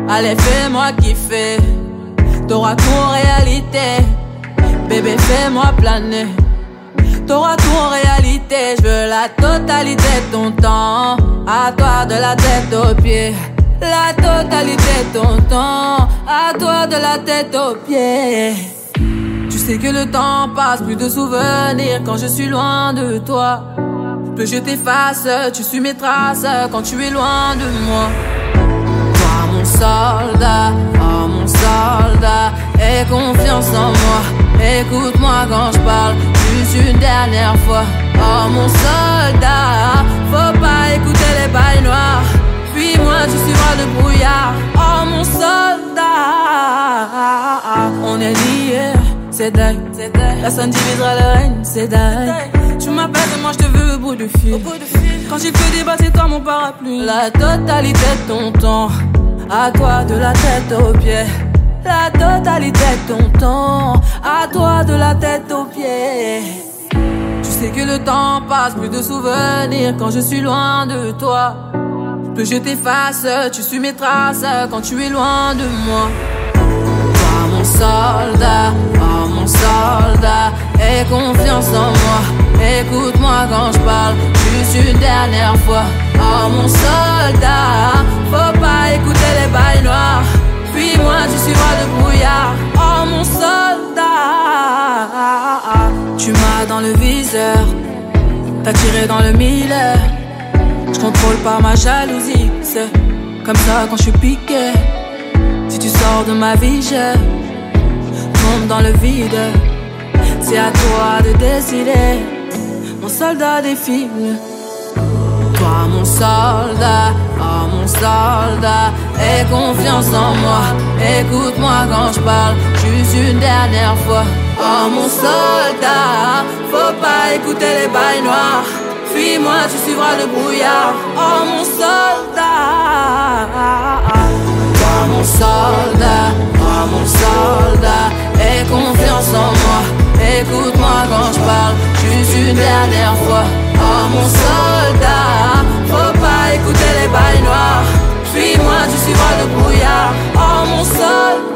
Allez, fais-moi kiffer. T'auras tout en réalité. Bébé, fais-moi planer. T'auras tout en réalité. Je veux la totalité de ton temps. À toi de la tête aux pieds. La totalité de ton temps. À toi de la tête aux pieds. Tu sais que le temps passe, plus de souvenirs quand je suis loin de toi. Plus je t'efface, tu suis mes traces quand tu es loin de moi. Toi mon soldat, oh mon soldat, aie confiance en moi. Écoute-moi quand je parle, juste une dernière fois. Oh mon soldat, faut pas écouter les bails noirs. Fuis-moi, tu suivras le brouillard. Oh mon soldat, on est liés, c'est dingue. Personne divisera le règne, c'est dingue. Tu m'appelles et moi je te veux au bout du fil. Quand il fait débat, c'est toi mon parapluie. La totalité de ton temps, à toi de la tête aux pieds. La totalité de ton temps, à toi de la tête aux pieds. Tu sais que le temps passe, plus de souvenirs quand je suis loin de toi. Plus je t'efface, tu suis mes traces quand tu es loin de moi. Toi mon soldat, oh mon soldat, aie confiance en moi. Écoute-moi quand je parle, juste une dernière fois. Oh mon soldat, faut pas écouter les bails noirs. Fuis-moi, tu suivras le brouillard. Oh mon soldat, tu m'as dans le viseur, t'as tiré dans le mille. Je contrôle pas ma jalousie, c'est comme ça quand je suis piqué. Si tu sors de ma vie, je tombe dans le vide. C'est à toi de décider, mon soldat défile. Toi mon soldat, oh mon soldat, aie confiance en moi. Écoute-moi quand je parle, juste une dernière fois. Oh mon soldat, faut pas écouter les bails noirs. Fuis-moi, tu suivras le brouillard. Oh mon soldat, toi mon soldat, oh mon soldat, aie confiance en moi. Écoute-moi quand je parle, juste une dernière fois. Oh mon soldat, faut pas écouter les bails noirs. Fuis-moi, tu suivras le brouillard. Oh mon soldat.